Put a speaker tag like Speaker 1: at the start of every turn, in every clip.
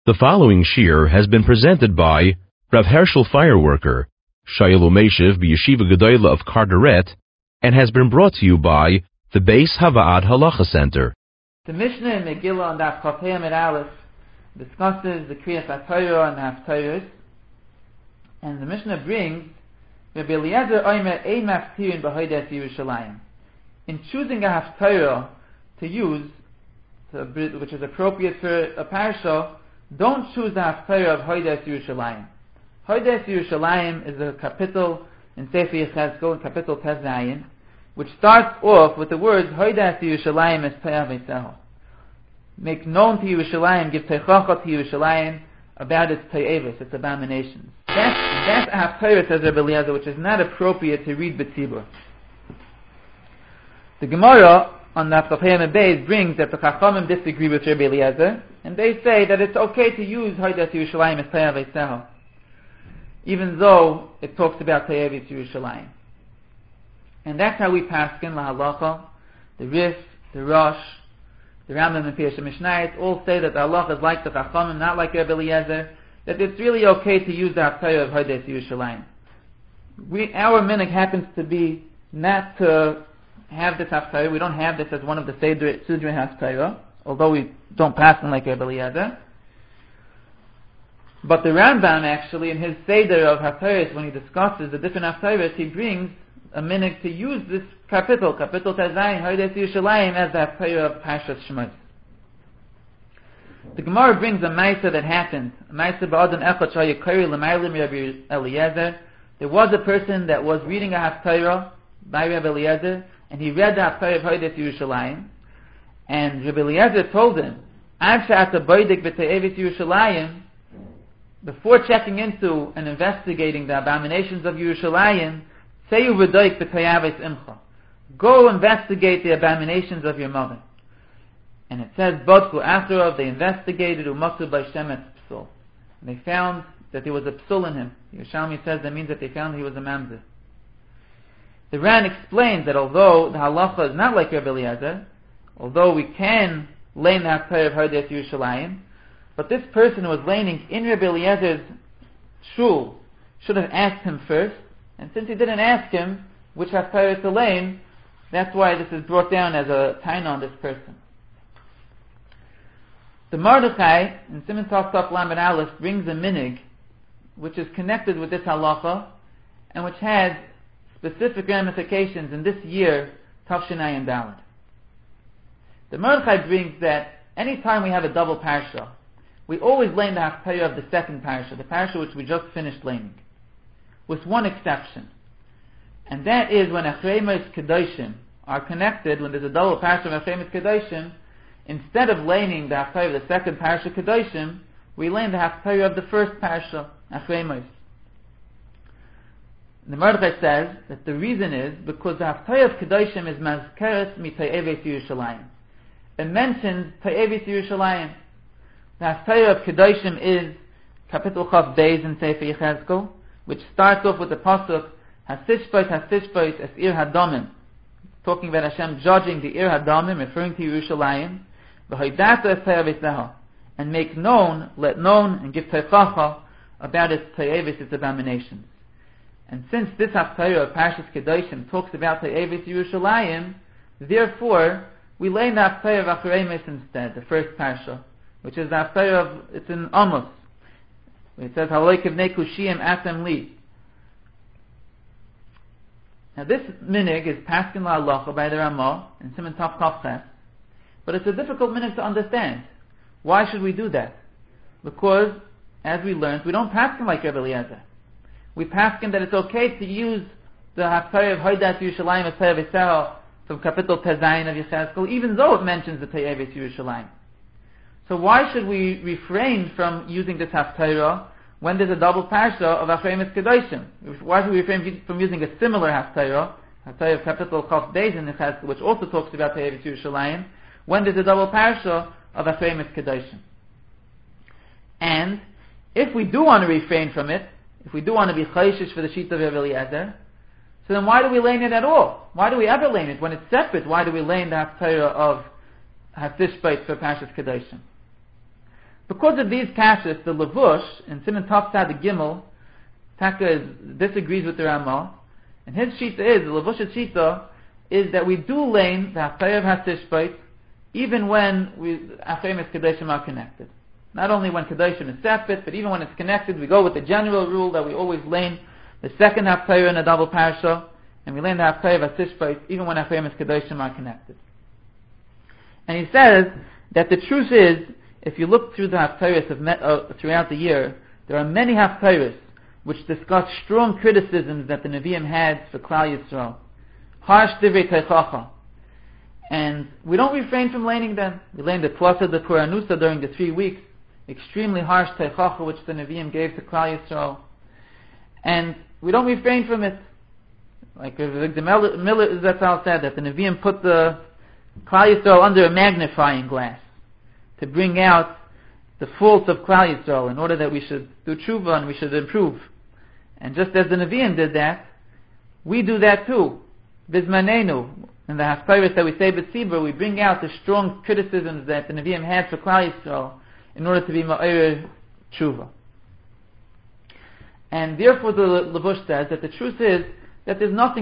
Speaker 1: The following shir has been presented by Rav Herschel Fireworker, Shayel Umeshiv B'Yeshiva Gedola of Carteret, and has been brought to you by the Beis Havaad Halacha Center.
Speaker 2: The Mishnah in Megillah on Daf Chaf Amid Aleph discusses the Kriyas HaTorah and the Haftarahs, and the Mishnah brings Rabbi Eliezer Omer Ein Maftirin B'Hodes Yerushalayim. In choosing a Haftarah to use, which is appropriate for a parsha, don't choose the Haftarah of Hodes Yerushalayim. Hodes Yerushalayim is a capital in Sefer Yechezkel, in capital Tez Zayin, which starts off with the words Hodes Yerushalayim es Toya Veiseho. Make known to Yerushalayim, give Teichacha to Yerushalayim about its Toyeves, its abominations. That's a Haftarah, says Rabbi Eliezer, which is not appropriate to read B'tzibur. The Gemara on the Chaf Beis brings that the Chachamim disagree with Rabbi Eliezer, and they say that it's okay to use Hodes Yerushalayim as Toya Veiseho, even though it talks about Toyeves Yerushalayim. And that's how we paskin lahalacha, the Rif, the Rosh, the Rambam and Pirush Mishnayos all say that the halacha is like the Chachamim, not like Rabbi Eliezer, that it's really okay to use the Haftarah of Hodes Yerushalayim. Our minhag happens to be not to have this Haftarah. We don't have this as one of the Sudrei Haftarah, although we don't paskin like Rabbi Eliezer. But the Rambam actually, in his Seder of Haftarahs, when he discusses the different Haftarahs, he brings a minhag to use this capital Tezayin, Hodes Yerushalayim, as the Haftarah of Parshas Shmos. The Gemara brings a Maisa that happened. A Maisa ba'adam echad shayikari l'maylim Rabbi Eliezer. There was a person that was reading a Haftarah by Rabbi Eliezer, and he read the Haftarah of Hodes Yerushalayim, and Rabbi Eliezer told him, Av she'ata boidik b'te'eves Yerushalayim, before checking into and investigating the abominations of Yerushalayim, go investigate the abominations of your mother. And it says, Bodku Acharav, they investigated, Umasu by Shemetz Psul. And they found that there was a Psul in him. Yerushalmi says that means that they found he was a Mamzer. The Ran explains that although the halacha is not like Rabbi Eliezer, although we can lane the Haftarah of Hodes Yerushalayim, but this person who was laning in Rabbi Eliezer's shul should have asked him first, and since he didn't ask him which Haftarah to lane, that's why this is brought down as a taina on this person. The Mordechai in Siman Tov Lamed Aleph brings a minhag which is connected with this halacha and which has specific ramifications in this year, Tavshinai Daled. The Mordechai brings that any time we have a double parsha, we always lane the Haftarah of the second parsha, the parsha which we just finished laning, with one exception. And that is when Achreimus Kedoshim are connected, when there's a double parsha of Achreimus Kedoshim, instead of laning the Haftarah of the second parsha Kedoshim, we lane the Haftarah of the first parsha, Achreimus. The Mordechai says that the reason is because the Haftarah of Kedoshim is Mazkeres Mitayeves Yerushalayim. It mentions Tayeves Yerushalayim. The Haftarah of Kedoshim is Kapitel Chaf Beis in Sefer Yechezkel, which starts off with the pasuk Hasishbait es Ir Hadomim, talking about Hashem judging the Ir Hadomim, referring to Yerushalayim, v'hoidata es Toya, and make known, let known, and give teichacha about its Toyeves, its abominations. And since this Haftarah of Parshas Kedoshim talks about Toyeves Yerushalayim, therefore we lay the Haftarah of Achreimus instead, the first parsha, which is the Haftarah of, it's in Amos. It says, Haloi kivnei kushiyim atem li. Now this minhag is paskin la'alacha by the Ramah in Siman Tov Ches, but it's a difficult minhag to understand. Why should we do that? Because, as we learned, we don't paskin like Rabbi Eliezer. We paskin that it's okay to use the Haftarah of Hodes Yerushalayim as Toya Veiseho from Kapitel Tezayin of Yechezkel, even though it mentions the Toyeves Yerushalayim. So why should we refrain from using this Haftarah when there's a double parsha of Achreimus Kedoshim? Why should we refrain from using a similar Haftarah of Kapitel Chaf Beis in Yechezkel, which also talks about Toyeves Yerushalayim, when there's a double parsha of Achreimus Kedoshim? And if we do want to refrain from it, if we do want to be chayshish for the sheet of Rabbi Eliezer, so then why do we lane it at all? Why do we ever lane it? When it's separate, why do we lane the Haftarah of Hasishbait for Parshas Kedoshim? Because of these kashas, the Levush, in Siman Tov Tzad Gimel, Taka disagrees with the Ramah, and his shita is, the Levush's shita, is that we do lane the Haftarah of Hasishbait, even when Achremes Kedoshim are connected. Not only when Kedoshim is separate, but even when it's connected, we go with the general rule that we always lane the second Haftarah in a double parsha, and we lane the Haftarah of Hasishbait, even when Achremes Kedoshim are connected. And he says that the truth is, if you look through the Haftarahs throughout the year, there are many Haftarahs which discuss strong criticisms that the Nevi'im had for Klal Yisrael. Harsh divrei teichacha. And we don't refrain from laning them. We lane the Tvasa de Puranusa during the 3 weeks. Extremely harsh teichacha which the Nevi'im gave to Klal Yisrael. And we don't refrain from it. Like the Miller Zatzal said, that the Nevi'im put the Klal Yisrael under a magnifying glass to bring out the faults of Klal Yisrael in order that we should do tshuva and we should improve. And just as the Nevi'im did that, we do that too. Bizmanenu, in the Haftarahs that we say B'tzibur, we bring out the strong criticisms that the Nevi'im had for Klal Yisrael in order to be ma'ir tshuva. And therefore the Levush says that the truth is that there's no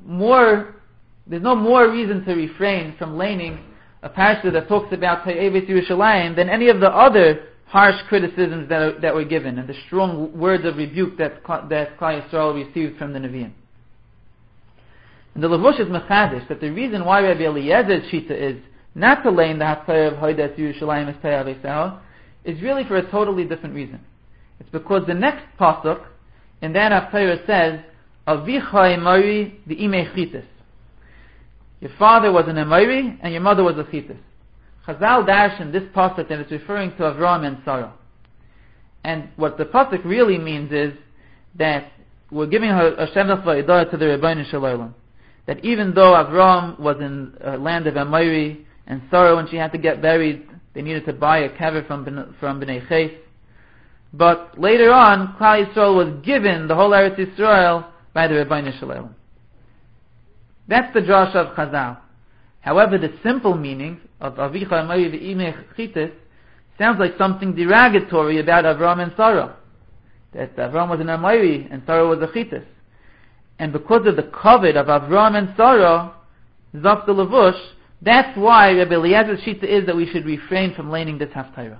Speaker 2: more reason to refrain from laning a parsha that talks about Te'evet Yerushalayim than any of the other harsh criticisms that were given and the strong words of rebuke that Klal Yisrael received from the Nevi'im. And the Levush is mechadish that the reason why Rabbi Eliezer's shita is not to lane the Haftarah of Hodas Yerushalayim as Te'evet Yisrael is really for a totally different reason. It's because the next pasuk in that Haftarah says, Avicha Emori the Imei Chitis. Your father was an Emori and your mother was a Chitis. Chazal dash in this pasuk that it's referring to Avram and Sarah. And what the pasuk really means is that we're giving a Shevach Va'idah to the Rebbeinu Shalom. That even though Avram was in land of Emori and Sarah, when she had to get buried, they needed to buy a kever from Bnei Ches. But later on, Klal Yisrael was given the whole Eretz Yisrael by the Rebbeinu Shalom. That's the drasha of Chazal. However, the simple meaning of Avicha Emori v'imei Chitis sounds like something derogatory about Avram and Sarah. That Avram was an Emori and Sarah was a Chitis. And because of the covet of Avram and Sarah, Zok the Levush, that's why Rabbi Eliezer's shita is that we should refrain from laning this Haftarah.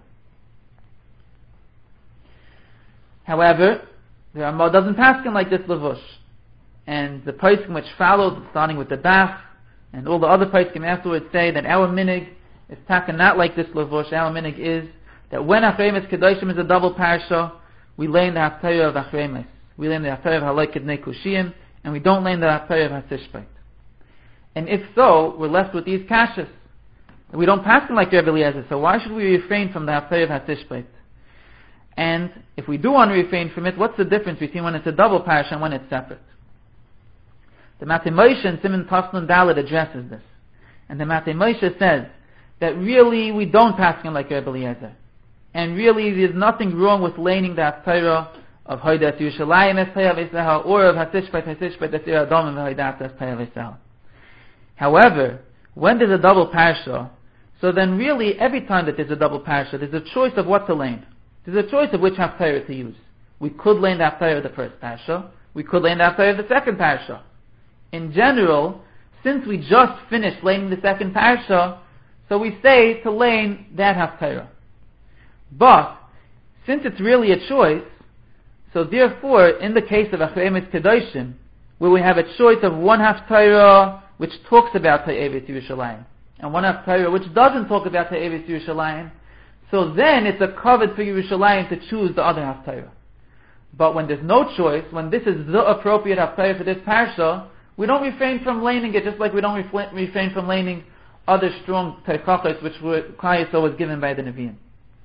Speaker 2: However, the Ramah doesn't pass him like this Levush. And the poskim which followed, starting with the Bach, and all the other poskim afterwards say that our minig is taken not like this Levush. Our minig is that when Achremes Kedoshim is a double parsha, we lane the Haftarah of Achremes. We lane the Haftarah of Halakid Nekushim, and we don't lane the Haftarah of Hasishbait. And if so, we're left with these kashas. We don't pass them like Rabbi Eliezer, so why should we refrain from the Haftarah of Hasishbait? And if we do want to refrain from it, what's the difference between when it's a double parsha and when it's separate? The Matei Moshe in Siman Tafnun Dalet addresses this. And the Matei Moshe says that really we don't pass him like Rabbi Eliezer. And really there's nothing wrong with laning the Haftarah of Hodas Yerushalayim as Te'evet Yisrael, or of Hasishbait as Ir Adom and Hodas as Te'evet Yisrael. However, when there's a double parsha, so then really every time that there's a double parsha, there's a choice of what to lane. There's a choice of which Haftarah to use. We could lane the Haftarah of the first parsha, we could lane the Haftarah of the second parsha. In general, since we just finished laning the second parsha, so we say to lane that Haftarah. But, since it's really a choice, so therefore, in the case of Achremes Kedoshim, where we have a choice of one Haftarah which talks about Te'evet Yerushalayim, and one Haftarah which doesn't talk about Te'evet Yerushalayim, so then it's a covet for Yerushalayim to choose the other Haftarah. But when there's no choice, when this is the appropriate Haftarah for this parsha, we don't refrain from laning it, just like we don't refrain from laning other strong Teichachos which Klal Yisrael was given by the Nevi'im.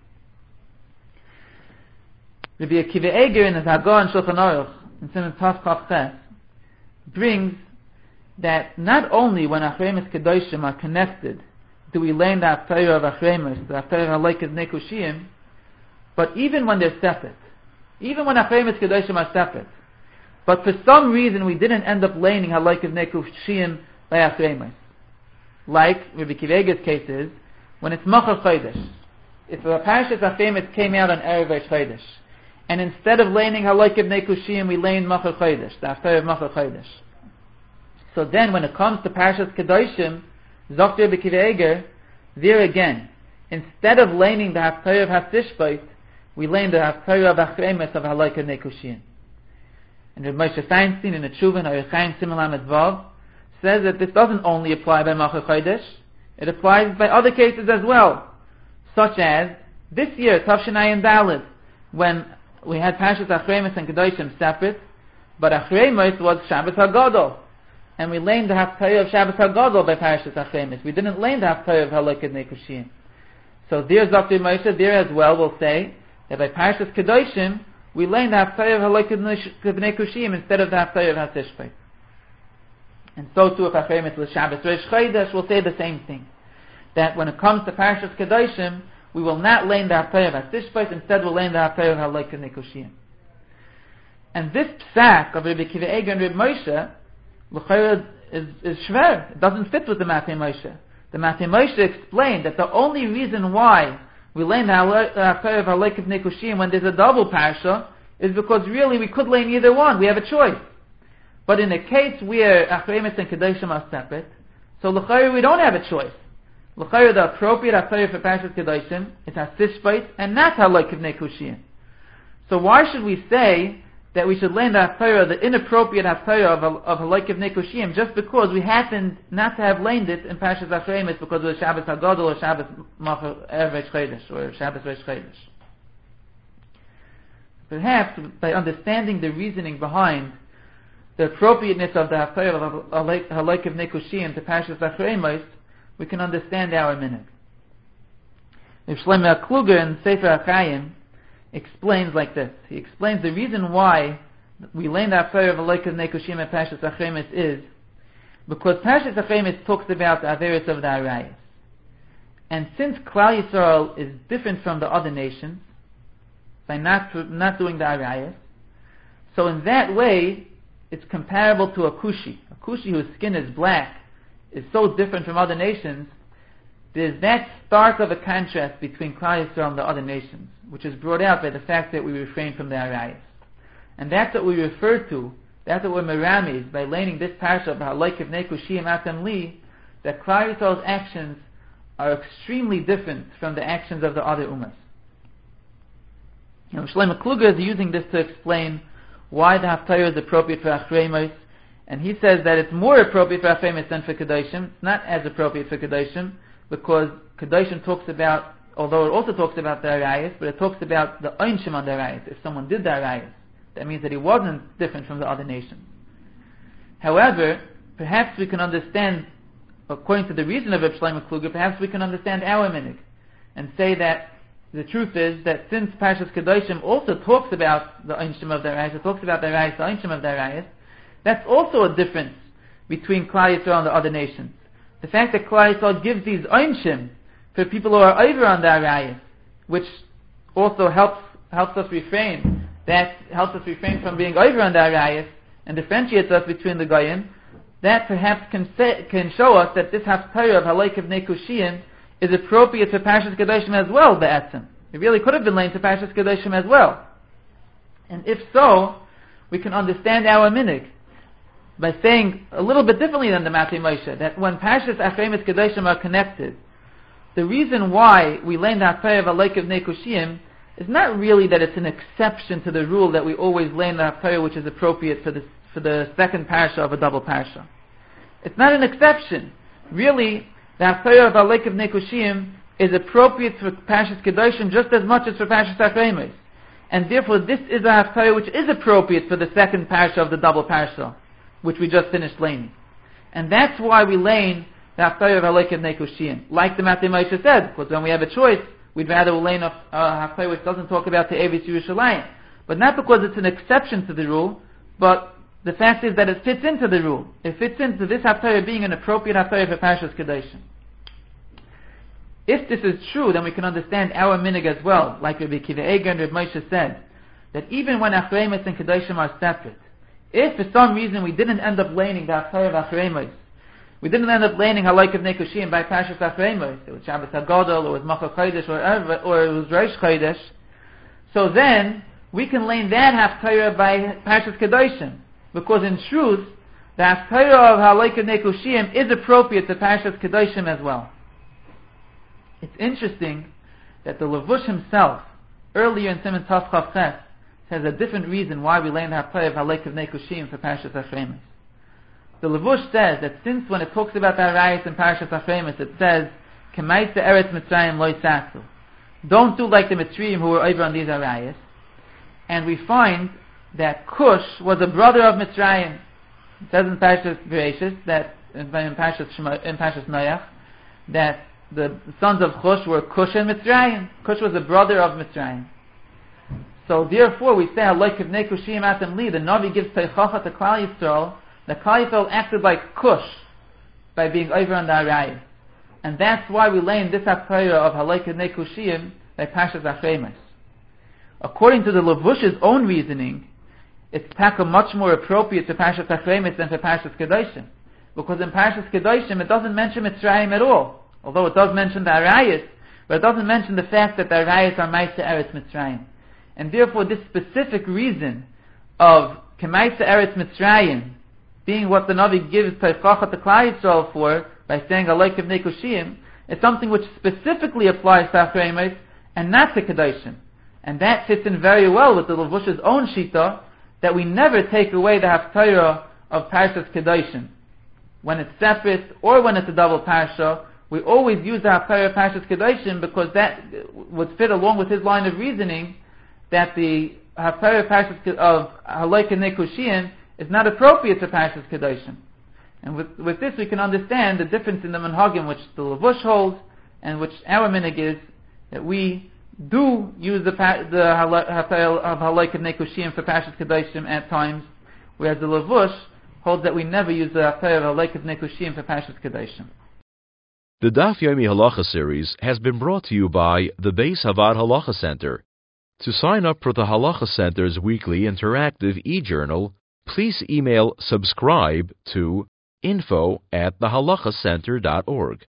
Speaker 2: Rabbi Akiva Eger in his Haggadah and Shulchan Aruch in Siman Tov Kaf Ches brings that not only when Achremes Kedoshim are connected do we lane the Haftarah of Achremes, the Haftarah of Halakid Nekushim, but even when they're separate, even when Achremes Kedoshim are separate, but for some reason we didn't end up laning Halakid Nekushim by Achremes. Like Rabbi Akiva Eger's case is when it's Machar Chodesh. if the Parshas Achemes came out on Erev Rosh Chodesh, and instead of laning Halaik Bnei Kushim, we lane Machar Chodesh, the Haftarah of Machar Chodesh. So then, when it comes to Parshas Kedoshim, Zokter B'Kiva Eger, there again, instead of laning the Haftarah of Haftishbait, we lane the Haftarah of Achemes of Halaik Bnei Kushim. And Reb Moshe Feinstein in the Tshuva, Orach Chaim Simon Lamed Vav, says that this doesn't only apply by Machar Chodesh, it applies by other cases as well, such as this year, Tavshinai Daled, when we had Parshas Achremes and Kedoshim separate, but Achremes was Shabbos HaGadol, and we laid the Haftarah of Shabbos HaGadol by Parshas Achremes. We didn't lay the Haftarah of Halaik Bnei Kushim. So there, Dr. Moshe, there as well will say that by Parshas Kedoshim, we laid the Haftarah of Halaik Bnei Kushim instead of the Haftarah of Hatishbeit. And so too, if Achremes was Shabbos Rosh Chodesh, we'll say the same thing. That when it comes to Parshas Kedoshim, we will not lay the Haftarah of Hatishbeit, instead we'll lay the Haftarah of Halaik Bnei Kushim. And this psak of Rabbi Akiva Eiger and Rabbi Moshe, l'chayra is shver. It doesn't fit with the Matei Moshe. The Matei Moshe explained that the only reason why we lay the Haftarah of Halaik Bnei Kushim when there's a double parsha is because really we could lay neither one. We have a choice. But in a case where Achremes and Kedoshim are separate, so l'chayra we don't have a choice. L'chayra the appropriate Haftarah for Parshas Kedoshim is Hatishbeit and not Halaik Bnei Kushim. So why should we say that we should lay the Haftarah, the inappropriate Haftarah of Halaik Bnei Kushim, just because we happened not to have laid it in Parshas Achremes because of Shabbos HaGadol or Shabbos Erev Rosh Chodesh or Shabbos Rosh Chodesh? Perhaps by understanding the reasoning behind the appropriateness of the Haftarah of Halaik Bnei Kushim to Parshas Achremes, we can understand our minhag. If Shlomo Kluger in Sefer HaChaim explains like this. He explains the reason why we learn the Haftarah of Halaik Bnei Kushim at Parshas Achremes is because Parshas Achremes talks about the Averis of the Arayos. And since Klal Yisrael is different from the other nations by not doing the Arayos, so in that way it's comparable to a Kushi. A Kushi whose skin is black is so different from other nations. There's that stark of a contrast between Klal Yisrael and the other nations, which is brought out by the fact that we refrain from the Arayos. And that's what we refer to, that's what we're meramis, by laying this parsha of Halaik Bnei Kushim Atam Li, that Klal Yisrael's actions are extremely different from the actions of the other ummahs. Shlomo Kluger is using this to explain why the Haftarah is appropriate for Achremes, and he says that it's more appropriate for Achremes than for Kedoshim. It's not as appropriate for Kedoshim, because Kedoshim talks about, although it also talks about the Arayos, but it talks about the Einshim on the Arayos. If someone did the Arayos, that means that he wasn't different from the other nations. However, perhaps we can understand, according to the reason of Reb Shlomo Kluger, perhaps we can understand our minhag, and say that the truth is that since Parshas Kedoshim also talks about the Einshim of the Arayos, it talks about the Arayos, the Einshim of the Arayos, that's also a difference between Klal Yisrael and the other nations. The fact that Klal Yisrael gives these Einshim for people who are over on the Arayos, which also helps us refrain from being over on the Arayos and differentiates us between the Goyim, that perhaps can show us that this Haftarah of Halaik Bnei Kushim is appropriate for Parshas Kedoshim as well, be'etzem. It really could have been laid to Parshas Kedoshim as well. And if so, we can understand our minhag by saying a little bit differently than the Matei Moshe, that when Parshas Achremes Kedoshim are connected, the reason why we learn the Haftarah of Halaik Bnei Kushim is not really that it's an exception to the rule that we always learn the Haftarah which is appropriate for the second parsha of a double parsha. It's not an exception. Really, the Haftarah of Halaik Bnei Kushim is appropriate for Parshas Kedoshim just as much as for Parshas Achremes. And therefore this is a Haftarah which is appropriate for the second parsha of the double parsha, which we just finished laying. And that's why we lay the Haftarah of Halaik Bnei Kushim. Like the Matei Moshe said, because when we have a choice, we'd rather lay a Haftarah which doesn't talk about the Evis Yerushalayim. But not because it's an exception to the rule, but the fact is that it fits into the rule. It fits into this Haftarah being an appropriate Haftarah for Parshas Kedoshim. If this is true, then we can understand our minhag as well, like Rabbi Akiva Eiger and Rabbi Moshe said, that even when Achremes and Kedoshim are separate, if for some reason we didn't end up laying the Haftarah of Achremes, We didn't end up learning Halaik of Nekushim by Parshas Afreimos. It was Shabbos HaGadol, or it was Macha Chodesh, or it was Rosh Chodesh. So then, we can learn that Haftarah by Parshas Kedoshim. Because in truth, the Haftarah of Halaik of Nekushim is appropriate to Parshas Kedoshim as well. It's interesting that the Levush himself, earlier in Siman Tov Chav Ches, has a different reason why we learn the Haftarah of Halaik of Nekushim for Parshas Afreimos. The Levush says that since when it talks about the Arayos in Parashas Afreimos, it says, K'maisa Eretz Mitzrayim lo yisasu. Don't do like the Mitzrayim who were over on these Arayos. And we find that Cush was a brother of Mitzrayim. It says in Parashas Bereshis, that in Parashas Noach, that the sons of Cush were Cush and Mitzrayim. Cush was a brother of Mitzrayim. So therefore we say, Halaik of Nekushim atem li, the Navi gives Teichacha to Klal Yisrael. The Klal Yisrael acted like Cush by being over on the Arayos. And that's why we learn this Haftarah of Halaik of Nekushim by Parshas Afreimos. According to the Levush's own reasoning, it's much more appropriate to Parshas Afreimos than for Parshas Kedoshim. Because in Parshas Kedoshim it doesn't mention Mitzrayim at all. Although it does mention the Arayos, but it doesn't mention the fact that the Arayos are Maisa Eretz Mitzrayim. And therefore this specific reason of K'maisa Eretz Mitzrayim being what the Navi gives Teichacha to Klal Yisrael for, by saying Halaik of Nekushim, is something which specifically applies to Afreimos and not to Kedoshim. And that fits in very well with the Levush's own Shita, that we never take away the Haftarah of Parshas Kedoshim. When it's separate, or when it's a double Parsha, we always use the Haftarah of Parshas Kedoshim because that would fit along with his line of reasoning that the Haftarah of Halaik of Nekushim is not appropriate to Parshas Kedoshim. And with this we can understand the difference in the Manhagim which the Levush holds and which our minhag is, that we do use the Haftarah of Halaik of Nekushim for Parshas Kedoshim at times, whereas the Levush holds that we never use the Haftarah of Halaik of Nekushim for Parshas Kedoshim.
Speaker 1: The Daf Yomi Halacha series has been brought to you by the Beis Havad Halacha Center. To sign up for the Halacha Center's weekly interactive e-journal, please email subscribe to info@thehalachacenter.org.